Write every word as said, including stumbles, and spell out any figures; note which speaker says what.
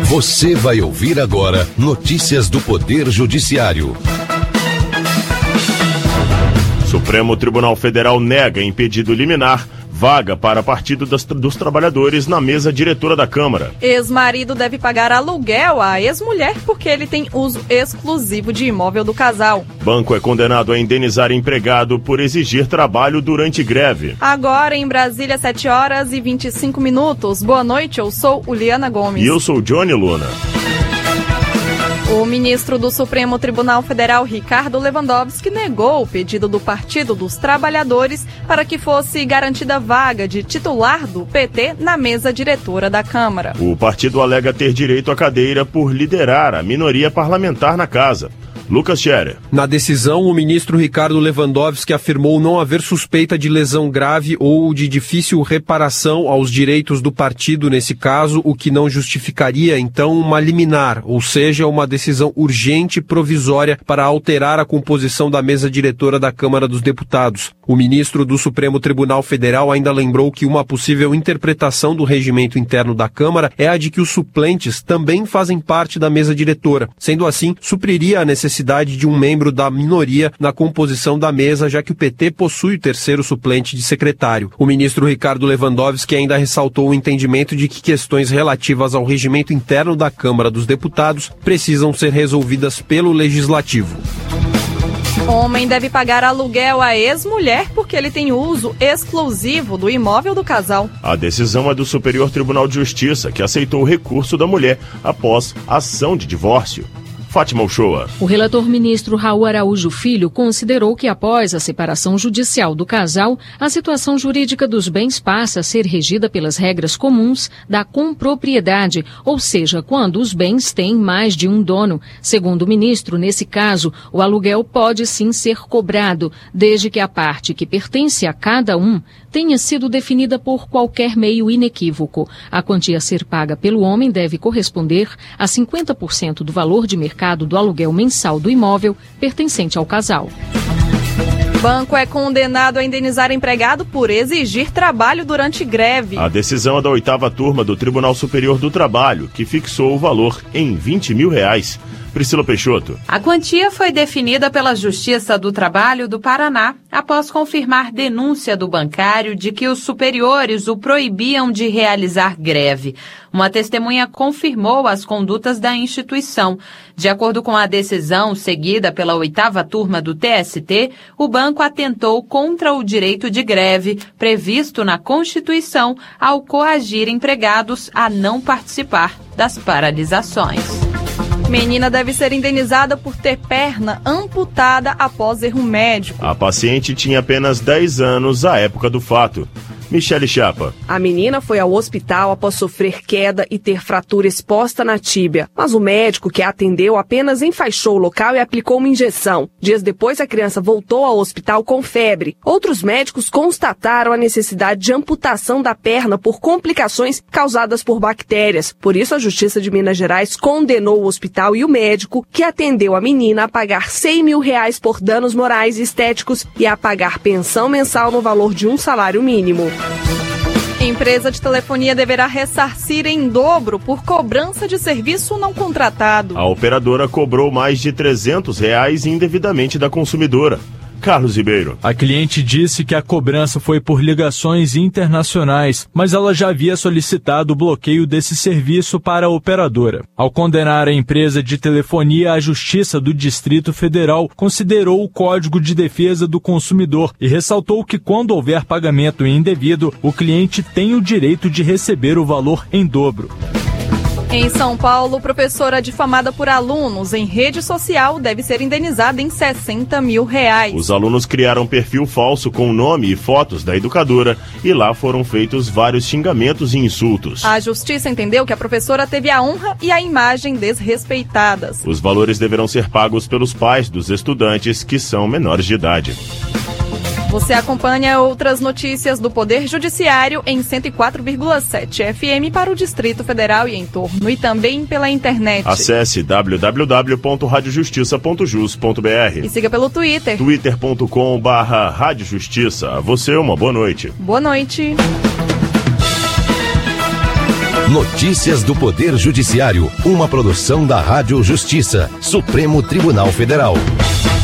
Speaker 1: Você vai ouvir agora notícias do Poder Judiciário.
Speaker 2: Supremo Tribunal Federal nega em pedido liminar vaga para Partido das, dos Trabalhadores na mesa diretora da Câmara.
Speaker 3: Ex-marido deve pagar aluguel à ex-mulher porque ele tem uso exclusivo de imóvel do casal.
Speaker 2: Banco é condenado a indenizar empregado por exigir trabalho durante greve.
Speaker 3: Agora em Brasília, sete horas e vinte e cinco minutos. Boa noite, eu sou Uliana Gomes.
Speaker 2: E eu sou Johnny Luna.
Speaker 3: O ministro do Supremo Tribunal Federal, Ricardo Lewandowski, negou o pedido do Partido dos Trabalhadores para que fosse garantida vaga de titular do P T na mesa diretora da Câmara.
Speaker 2: O partido alega ter direito à cadeira por liderar a minoria parlamentar na casa. Lucas Scherer.
Speaker 4: Na decisão, o ministro Ricardo Lewandowski afirmou não haver suspeita de lesão grave ou de difícil reparação aos direitos do partido nesse caso, o que não justificaria, então, uma liminar, ou seja, uma decisão urgente e provisória para alterar a composição da mesa diretora da Câmara dos Deputados. O ministro do Supremo Tribunal Federal ainda lembrou que uma possível interpretação do regimento interno da Câmara é a de que os suplentes também fazem parte da mesa diretora. Sendo assim, supriria a necessidade de um membro da minoria na composição da mesa, já que o P T possui o terceiro suplente de secretário. O ministro Ricardo Lewandowski ainda ressaltou o entendimento de que questões relativas ao regimento interno da Câmara dos Deputados precisam ser resolvidas pelo Legislativo.
Speaker 3: Homem deve pagar aluguel à ex-mulher porque ele tem uso exclusivo do imóvel do casal.
Speaker 2: A decisão é do Superior Tribunal de Justiça, que aceitou o recurso da mulher após ação de divórcio. Fátima Uchoa.
Speaker 5: O relator ministro Raul Araújo Filho considerou que após a separação judicial do casal, a situação jurídica dos bens passa a ser regida pelas regras comuns da compropriedade, ou seja, quando os bens têm mais de um dono. Segundo o ministro, nesse caso, o aluguel pode sim ser cobrado, desde que a parte que pertence a cada um tenha sido definida por qualquer meio inequívoco. A quantia a ser paga pelo homem deve corresponder a cinquenta por cento do valor de mercado do aluguel mensal do imóvel pertencente ao casal.
Speaker 3: Banco é condenado a indenizar empregado por exigir trabalho durante greve.
Speaker 2: A decisão é da oitava turma do Tribunal Superior do Trabalho, que fixou o valor em vinte mil reais. Priscila Peixoto.
Speaker 6: A quantia foi definida pela Justiça do Trabalho do Paraná após confirmar denúncia do bancário de que os superiores o proibiam de realizar greve. Uma testemunha confirmou as condutas da instituição. De acordo com a decisão seguida pela oitava turma do T S T, o banco atentou contra o direito de greve previsto na Constituição ao coagir empregados a não participar das paralisações.
Speaker 3: Menina deve ser indenizada por ter perna amputada após erro médico.
Speaker 2: A paciente tinha apenas dez anos à época do fato. Michele Chapa.
Speaker 7: A menina foi ao hospital após sofrer queda e ter fratura exposta na tíbia. Mas o médico que a atendeu apenas enfaixou o local e aplicou uma injeção. Dias depois, a criança voltou ao hospital com febre. Outros médicos constataram a necessidade de amputação da perna por complicações causadas por bactérias. Por isso, a Justiça de Minas Gerais condenou o hospital e o médico que atendeu a menina a pagar cem mil reais por danos morais e estéticos e a pagar pensão mensal no valor de um salário mínimo.
Speaker 3: Empresa de telefonia deverá ressarcir em dobro por cobrança de serviço não contratado.
Speaker 2: A operadora cobrou mais de trezentos reais indevidamente da consumidora. Carlos Ribeiro.
Speaker 8: A cliente disse que a cobrança foi por ligações internacionais, mas ela já havia solicitado o bloqueio desse serviço para a operadora. Ao condenar a empresa de telefonia, a Justiça do Distrito Federal considerou o Código de Defesa do Consumidor e ressaltou que quando houver pagamento indevido, o cliente tem o direito de receber o valor em dobro.
Speaker 3: Em São Paulo, professora difamada por alunos em rede social deve ser indenizada em sessenta mil reais.
Speaker 2: Os alunos criaram um perfil falso com nome e fotos da educadora e lá foram feitos vários xingamentos e insultos.
Speaker 3: A justiça entendeu que a professora teve a honra e a imagem desrespeitadas.
Speaker 2: Os valores deverão ser pagos pelos pais dos estudantes que são menores de idade.
Speaker 3: Você acompanha outras notícias do Poder Judiciário em cento e quatro vírgula sete F M para o Distrito Federal e em torno, e também pela internet.
Speaker 2: Acesse w w w ponto rádio justiça ponto jus ponto b r
Speaker 3: e siga pelo Twitter.
Speaker 2: twitter ponto com barra rádio justiça. A você uma boa noite.
Speaker 3: Boa noite.
Speaker 1: Notícias do Poder Judiciário, uma produção da Rádio Justiça, Supremo Tribunal Federal.